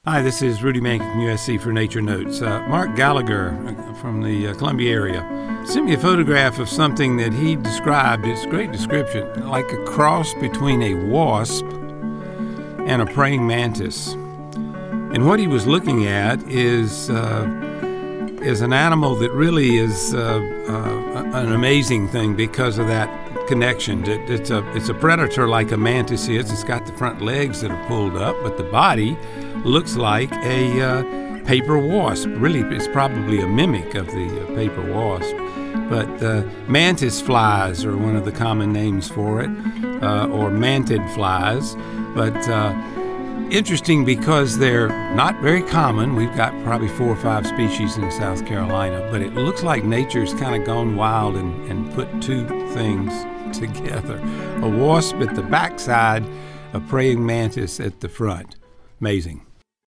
Hi, this is Rudy Mank from USC for Nature Notes. Mark Gallagher from the Columbia area sent me a photograph of something that he described, it's a great description, like a cross between a wasp and a praying mantis. And what he was looking at is an animal that really is an amazing thing because of that connection. It's a predator like a mantis is. It's got the front legs that are pulled up, but the body looks like a paper wasp. Really, it's probably a mimic of the paper wasp. But mantis flies are one of the common names for it, or mantid flies. But interesting because they're not very common. We've got probably 4 or 5 species in South Carolina, but it looks like nature's kind of gone wild and put two things together. A wasp at the backside, a praying mantis at the front. Amazing.